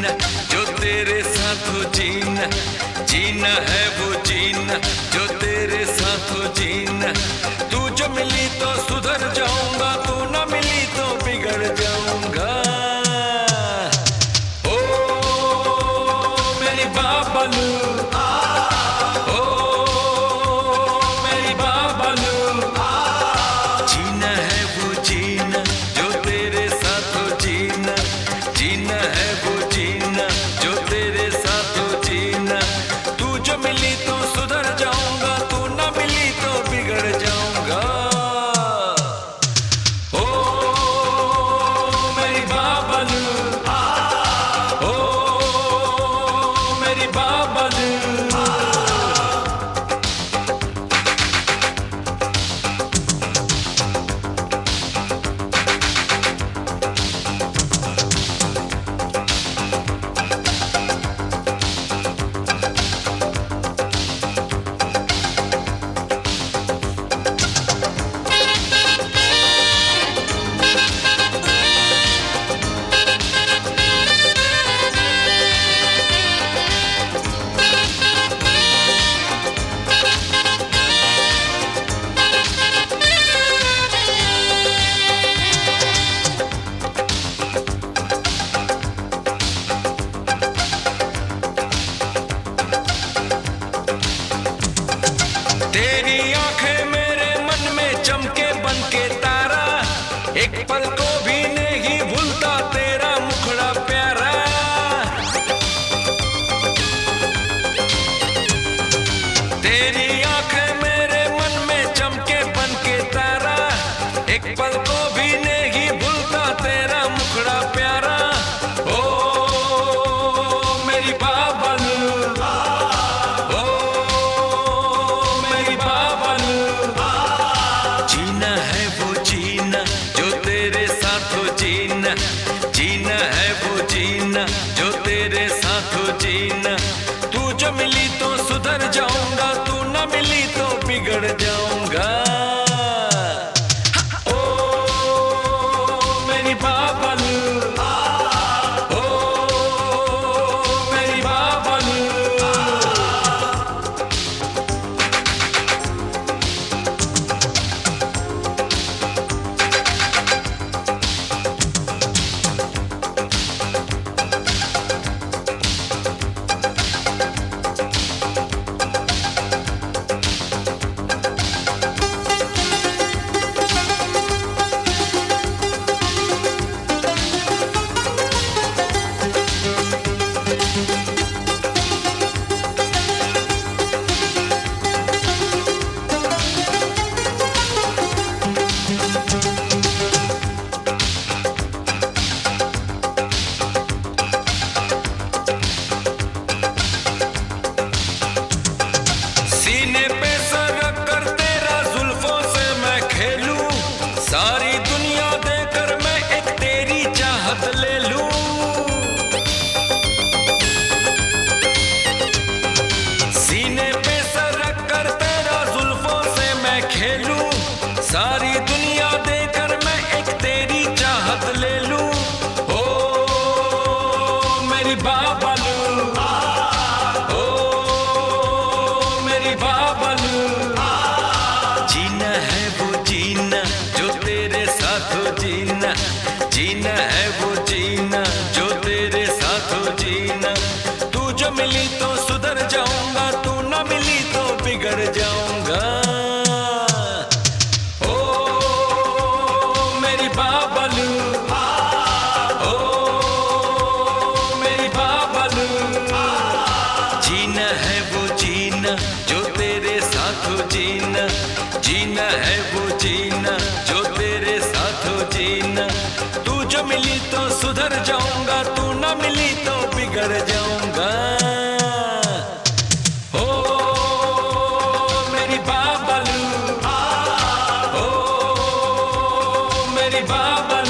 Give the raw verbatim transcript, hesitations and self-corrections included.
जीना जो तेरे साथ हो जीना, जीना है वो जीना जो तेरे साथ हो जीना। तू जो मिली तो सुधर जाऊंगा, तू ना मिली तो बिगड़ जाऊंगा। ओ मेरी बाबलू, ओ मेरी बाबलू, जीना है वो जीना जो तेरे साथ हो जीना, जीना है वो जीना जो तेरे साथ हो जीना। तू जो मिली तो सुधर जाऊंगा, तू ना मिली तो बिगड़ जाऊंगा। ओ मेरी बाबलू, ओ मेरी बाबलू। तेरी आंखें मेरे मन में चमके बन के तारा, एक पल को भी नहीं भूलता तेरा मुखड़ा प्यारा। तेरी आंखें मेरे मन में चमके बन के तारा, एक पल को भी नहीं भूलता तेरा मुखड़ा प्यारा। ओ मेरी बाबलू, जीना है वो जीना जो तेरे साथ हो जीना, जीना है वो जीना जो तेरे साथ हो जीना। तू जो मिली तो सुधर जाऊंगा, तू ना मिली तो बिगड़ जाऊंगा। ओ मेरी बाबलू, ओ मेरी बाबलू। सीने पे सर रख कर तेरा जुल्फों से मैं खेलूं, सारी दुनिया देकर मैं एक तेरी चाहत ले लूं। सीने पे सर रख कर तेरा जुल्फों से मैं खेलूं, सारी दुनिया देकर मैं एक तेरी चाहत ले लूं। ओ मेरी बाबलू, बाबलू, जीना है वो जीना जो तेरे साथ हो जीना, जीना है वो जीना जो तेरे साथ हो जीना। तू जो मिली तो सुधर जाऊंगा, तू ना मिली तो बिगड़ जाऊंगा। ओ मेरी बाबलू, ओ मेरी बाबलू, जीना है वो जीना जो तेरे साथ हो जीना, जीना है वो जीना जो तेरे साथ हो जीना। तू जो मिली तो सुधर जाऊंगा, तू ना मिली तो बिगड़ जाऊंगा। ओ मेरी बाबलू, ओ मेरी बाबलू।